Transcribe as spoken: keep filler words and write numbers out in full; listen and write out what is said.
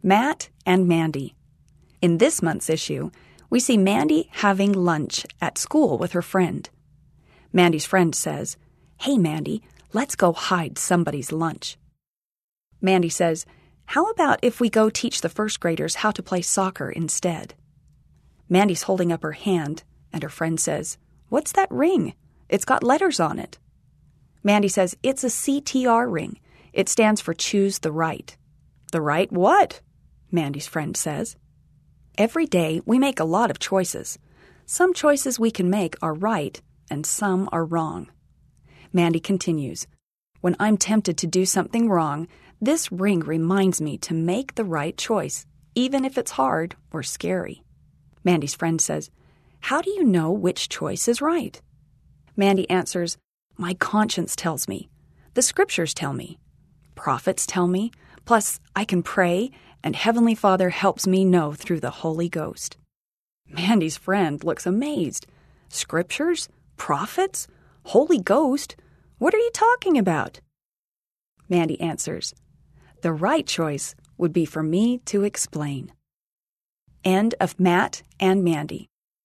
Matt and Mandy. In this month's issue, we see Mandy having lunch at school with her friend. Mandy's friend says, "Hey, Mandy, let's go hide somebody's lunch." Mandy says, "How about if we go teach the first graders how to play soccer instead?" Mandy's holding up her hand, and her friend says, "What's that ring? It's got letters on it." Mandy says, "It's a C T R ring. It stands for Choose the Right." "The right what?" Mandy's friend says. Every day we make a lot of choices. Some choices we can make are right, and some are wrong. Mandy continues, "When I'm tempted to do something wrong, this ring reminds me to make the right choice, even if it's hard or scary." Mandy's friend says, "How do you know which choice is right?" Mandy answers, "My conscience tells me. The scriptures tell me. Prophets tell me. Plus, I can pray, and Heavenly Father helps me know through the Holy Ghost." Mandy's friend looks amazed. "Scriptures? Prophets? Holy Ghost? What are you talking about?" Mandy answers, "The right choice would be for me to explain." End of Matt and Mandy.